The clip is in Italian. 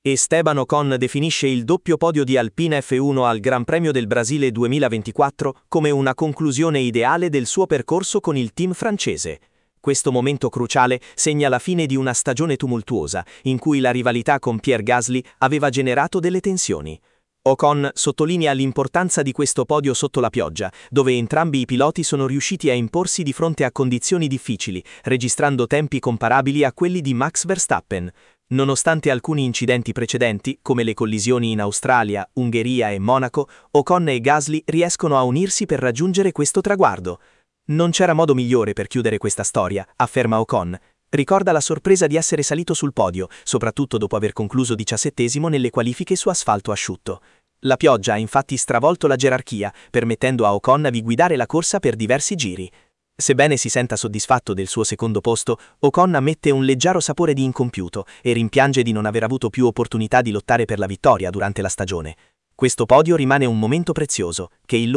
Esteban Ocon definisce il doppio podio di Alpine F1 al Gran Premio del Brasile 2024 come una conclusione ideale del suo percorso con il team francese. Questo momento cruciale segna la fine di una stagione tumultuosa, in cui la rivalità con Pierre Gasly aveva generato delle tensioni. Ocon sottolinea l'importanza di questo podio sotto la pioggia, dove entrambi i piloti sono riusciti a imporsi di fronte a condizioni difficili, registrando tempi comparabili a quelli di Max Verstappen. Nonostante alcuni incidenti precedenti, come le collisioni in Australia, Ungheria e Monaco, Ocon e Gasly riescono a unirsi per raggiungere questo traguardo. Non c'era modo migliore per chiudere questa storia, afferma Ocon. Ricorda la sorpresa di essere salito sul podio, soprattutto dopo aver concluso 17° nelle qualifiche su asfalto asciutto. La pioggia ha infatti stravolto la gerarchia, permettendo a Ocon di guidare la corsa per diversi giri. Sebbene si senta soddisfatto del suo secondo posto, Ocon ammette un leggero sapore di incompiuto e rimpiange di non aver avuto più opportunità di lottare per la vittoria durante la stagione. Questo podio rimane un momento prezioso, che